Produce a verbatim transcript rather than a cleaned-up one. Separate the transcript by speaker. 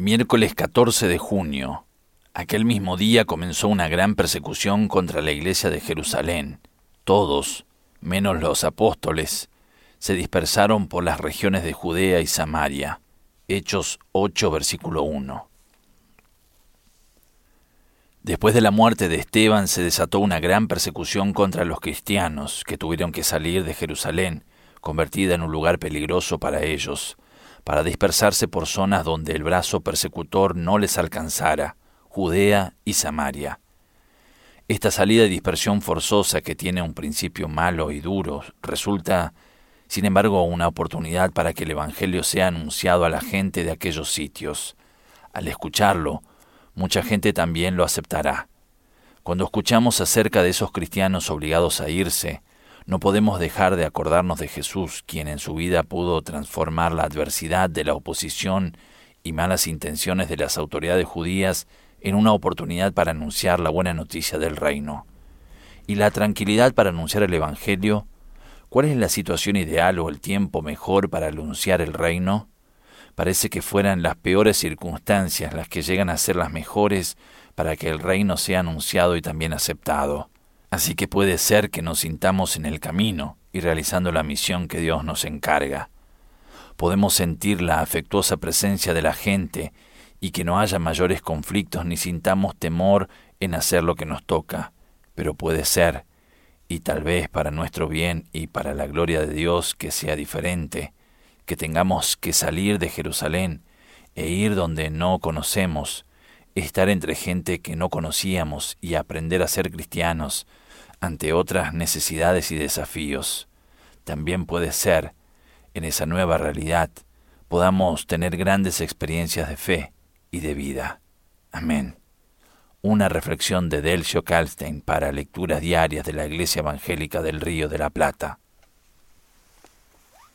Speaker 1: Miércoles catorce de junio. Aquel mismo día comenzó una gran persecución contra la iglesia de Jerusalén. Todos, menos los apóstoles, se dispersaron por las regiones de Judea y Samaria. Hechos ocho, versículo uno. Después de la muerte de Esteban se desató una gran persecución contra los cristianos, que tuvieron que salir de Jerusalén, convertida en un lugar peligroso para ellos, para dispersarse por zonas donde el brazo persecutor no les alcanzara, Judea y Samaria. Esta salida y dispersión forzosa, que tiene un principio malo y duro, resulta, sin embargo, una oportunidad para que el Evangelio sea anunciado a la gente de aquellos sitios. Al escucharlo, mucha gente también lo aceptará. Cuando escuchamos acerca de esos cristianos obligados a irse, no podemos dejar de acordarnos de Jesús, quien en su vida pudo transformar la adversidad de la oposición y malas intenciones de las autoridades judías en una oportunidad para anunciar la buena noticia del reino. ¿Y la tranquilidad para anunciar el Evangelio? ¿Cuál es la situación ideal o el tiempo mejor para anunciar el reino? Parece que fueran las peores circunstancias las que llegan a ser las mejores para que el reino sea anunciado y también aceptado. Así que puede ser que nos sintamos en el camino y realizando la misión que Dios nos encarga. Podemos sentir la afectuosa presencia de la gente y que no haya mayores conflictos ni sintamos temor en hacer lo que nos toca. Pero puede ser, y tal vez para nuestro bien y para la gloria de Dios, que sea diferente, que tengamos que salir de Jerusalén e ir donde no conocemos, estar entre gente que no conocíamos y aprender a ser cristianos ante otras necesidades y desafíos. También puede ser, en esa nueva realidad, podamos tener grandes experiencias de fe y de vida. Amén. Una reflexión de Delcio Calstein para lecturas diarias de la Iglesia Evangélica del Río de la Plata.